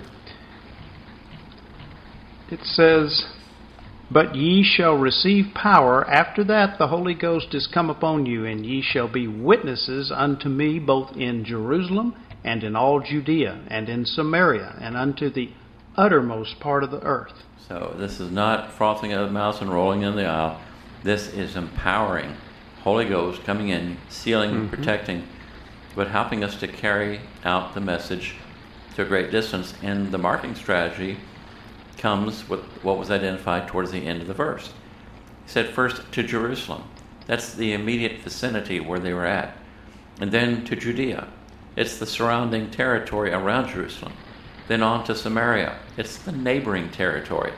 It says, "But ye shall receive power. After that the Holy Ghost is come upon you, and ye shall be witnesses unto me both in Jerusalem and in all Judea and in Samaria and unto the uttermost part of the earth." So this is not frothing at the mouth and rolling in the aisle. This is empowering. Holy Ghost coming in, sealing, protecting, but helping us to carry out the message to a great distance. And the marketing strategy comes with what was identified towards the end of the verse. He said first to Jerusalem. That's the immediate vicinity where they were at. And then to Judea. It's the surrounding territory around Jerusalem. Then on to Samaria. It's the neighboring territory.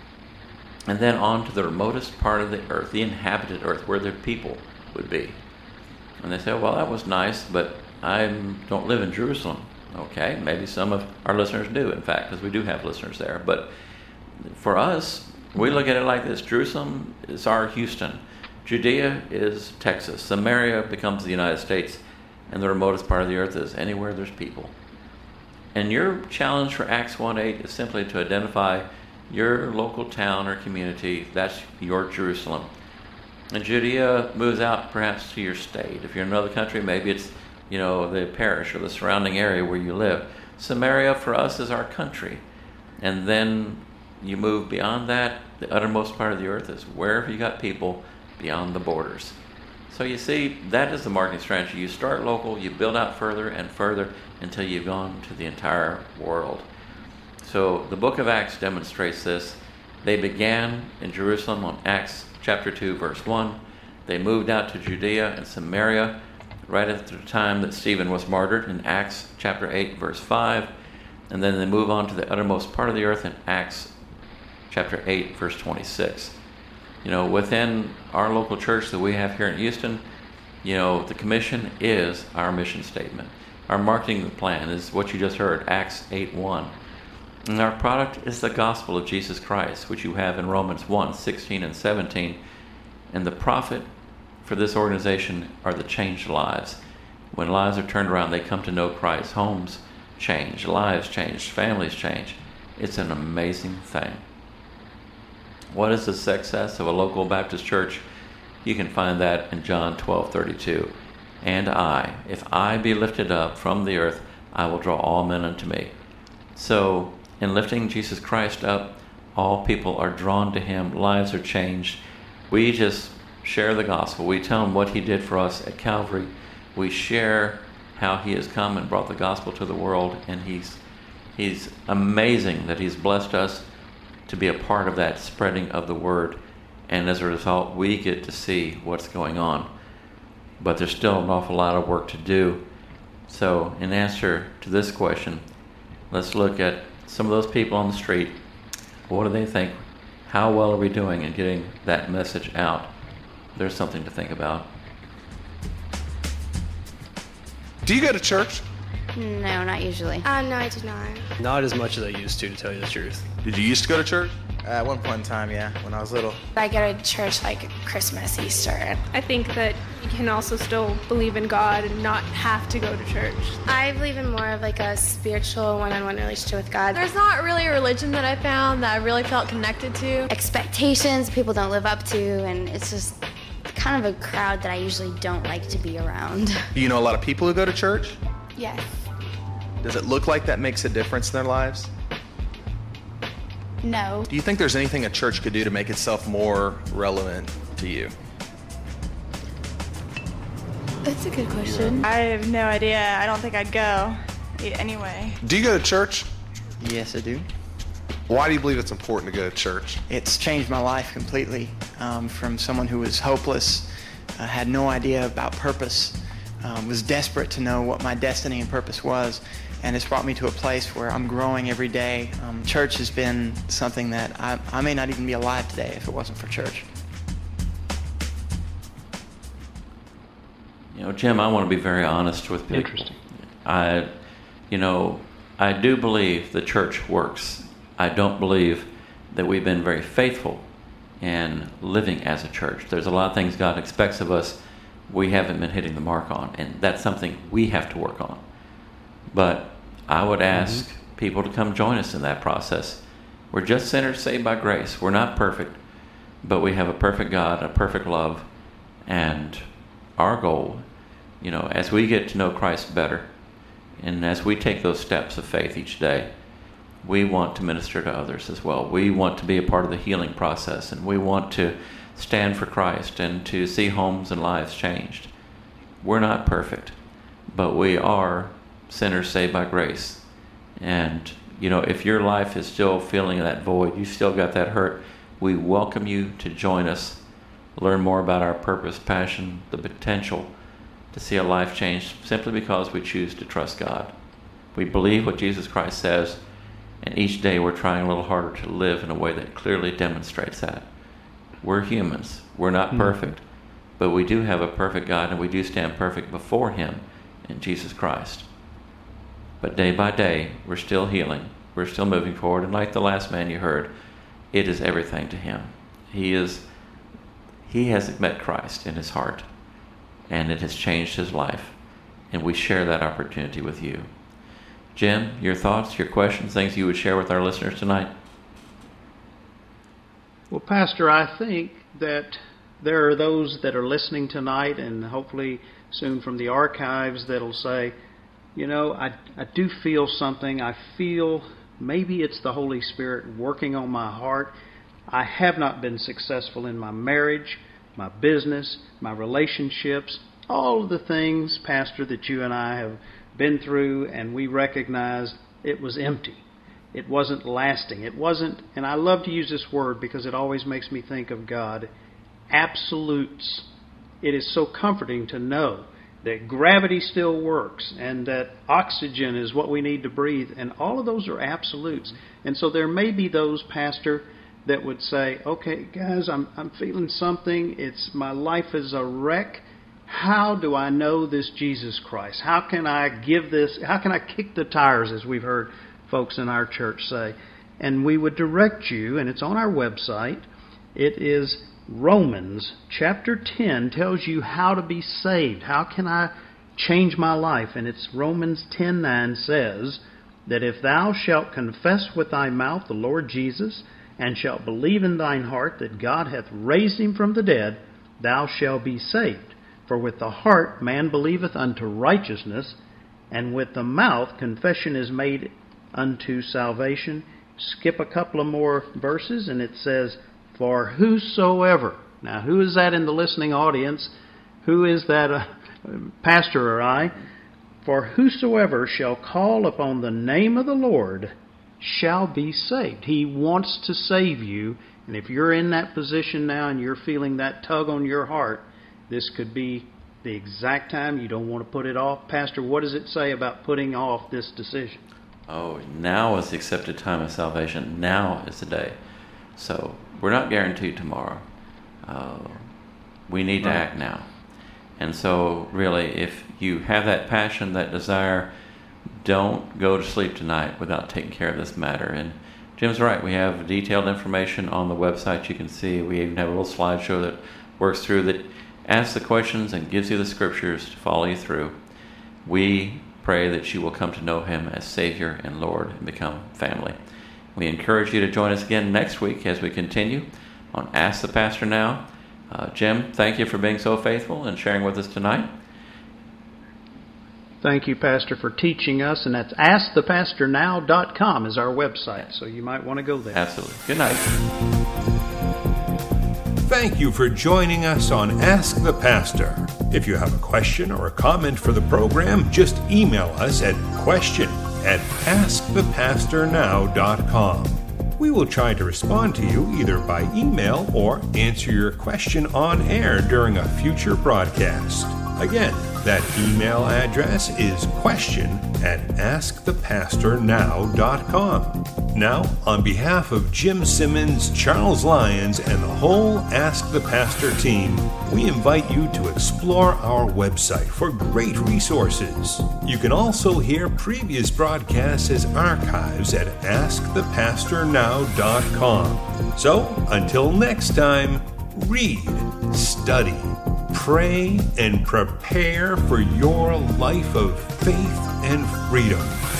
And then on to the remotest part of the earth, the inhabited earth, where their people would be. And they say, well, that was nice, but I don't live in Jerusalem. Okay, maybe some of our listeners do, in fact, because we do have listeners there. But for us, we look at it like this. Jerusalem is our Houston. Judea is Texas. Samaria becomes the United States. And the remotest part of the earth is anywhere there's people. And your challenge for Acts 1:8 is simply to identify your local town or community. That's your Jerusalem. And Judea moves out perhaps to your state. If you're in another country, maybe it's, the parish or the surrounding area where you live. Samaria for us is our country. And then you move beyond that. The uttermost part of the earth is wherever you got people beyond the borders. So you see, that is the marketing strategy. You start local, you build out further and further until you've gone to the entire world. So the book of Acts demonstrates this. They began in Jerusalem on Acts chapter 2, verse 1. They moved out to Judea and Samaria right at the time that Stephen was martyred in Acts chapter 8, verse 5. And then they move on to the uttermost part of the earth in Acts chapter 8, verse 26. Within our local church that we have here in Houston, the commission is our mission statement. Our marketing plan is what you just heard, Acts 8:1. And our product is the gospel of Jesus Christ, which you have in Romans 1:16 and 17. And the profit for this organization are the changed lives. When lives are turned around, they come to know Christ. Homes change, lives change, families change. It's an amazing thing. What is the success of a local Baptist church? You can find that in John 12:32. And if I be lifted up from the earth, I will draw all men unto me. So, in lifting Jesus Christ up, all people are drawn to him, lives are changed. We just share the gospel. We tell them what he did for us at Calvary. We share how he has come and brought the gospel to the world, and he's amazing that he's blessed us to be a part of that spreading of the word. And as a result, we get to see what's going on. But there's still an awful lot of work to do. So in answer to this question, let's look at some of those people on the street. What do they think? How well are we doing in getting that message out? There's something to think about. Do you go to church? No, not usually. No, I do not. Not as much as I used to tell you the truth. Did you used to go to church? At one point in time, yeah, when I was little. I go to church like Christmas, Easter. I think that you can also still believe in God and not have to go to church. I believe in more of like a spiritual one-on-one relationship with God. There's not really a religion that I found that I really felt connected to. Expectations people don't live up to, and it's just kind of a crowd that I usually don't like to be around. Do you know a lot of people who go to church? Yes. Does it look like that makes a difference in their lives? No. Do you think there's anything a church could do to make itself more relevant to you? That's a good question. I have no idea. I don't think I'd go anyway. Do you go to church? Yes, I do. Why do you believe it's important to go to church? It's changed my life completely. From someone who was hopeless, had no idea about purpose, was desperate to know what my destiny and purpose was. And it's brought me to a place where I'm growing every day. Church has been something that I may not even be alive today if it wasn't for church. Jim, I want to be very honest with people. Interesting. I do believe the church works. I don't believe that we've been very faithful in living as a church. There's a lot of things God expects of us we haven't been hitting the mark on, and that's something we have to work on. But I would ask people to come join us in that process. We're just sinners saved by grace. We're not perfect, but we have a perfect God, a perfect love, and our goal, as we get to know Christ better, and as we take those steps of faith each day, we want to minister to others as well. We want to be a part of the healing process, and we want to stand for Christ and to see homes and lives changed. We're not perfect, but we are sinners saved by grace. And, if your life is still feeling that void, you still got that hurt, we welcome you to join us, learn more about our purpose, passion, the potential to see a life change simply because we choose to trust God. We believe what Jesus Christ says, and each day we're trying a little harder to live in a way that clearly demonstrates that. We're humans. We're not perfect, but we do have a perfect God, and we do stand perfect before Him in Jesus Christ. But day by day, we're still healing. We're still moving forward, and like the last man you heard, it is everything to him. He has met Christ in his heart, and it has changed his life, and we share that opportunity with you. Jim, your thoughts, your questions, things you would share with our listeners tonight? Well, Pastor, I think that there are those that are listening tonight and hopefully soon from the archives that'll say, I do feel something. I feel maybe it's the Holy Spirit working on my heart. I have not been successful in my marriage, my business, my relationships, all of the things, Pastor, that you and I have been through, and we recognize it was empty. It wasn't lasting. It wasn't, and I love to use this word because it always makes me think of God, absolutes. It is so comforting to know that gravity still works and that oxygen is what we need to breathe, and all of those are absolutes. And so there may be those, Pastor, that would say, okay, guys, I'm feeling something. My life is a wreck. How do I know this Jesus Christ? How can I kick the tires, as we've heard folks in our church say? And we would direct you, and it's on our website. It is Romans chapter 10 tells you how to be saved. How can I change my life? And it's Romans 10:9 says that if thou shalt confess with thy mouth the Lord Jesus, and shalt believe in thine heart that God hath raised him from the dead, thou shalt be saved. For with the heart man believeth unto righteousness, and with the mouth confession is made unto salvation. Skip a couple of more verses, and it says, for whosoever. Now, who is that in the listening audience? Who is that, Pastor or I? For whosoever shall call upon the name of the Lord shall be saved. He wants to save you. And if you're in that position now and you're feeling that tug on your heart, this could be the exact time. You don't want to put it off. Pastor, what does it say about putting off this decision? Oh, now is the accepted time of salvation. Now is the day. So we're not guaranteed tomorrow. We need to act now. And so really, if you have that passion, that desire, don't go to sleep tonight without taking care of this matter. And Jim's right. We have detailed information on the website. You can see we even have a little slideshow that works through that asks the questions and gives you the scriptures to follow you through. We pray that you will come to know him as Savior and Lord and become family. We encourage you to join us again next week as we continue on Ask the Pastor Now. Jim, thank you for being so faithful and sharing with us tonight. Thank you, Pastor, for teaching us. And that's AskThePastorNow.com is our website, so you might want to go there. Absolutely. Good night. Thank you for joining us on Ask the Pastor. If you have a question or a comment for the program, just email us at question@AskThePastorNow.com. We will try to respond to you either by email or answer your question on air during a future broadcast. Again, That email address is question@askthepastornow.com. Now, on behalf of Jim Simmons, Charles Lyons, and the whole Ask the Pastor team, we invite you to explore our website for great resources. You can also hear previous broadcasts as archives at askthepastornow.com. So, until next time, read, study, pray, and prepare for your life of faith and freedom.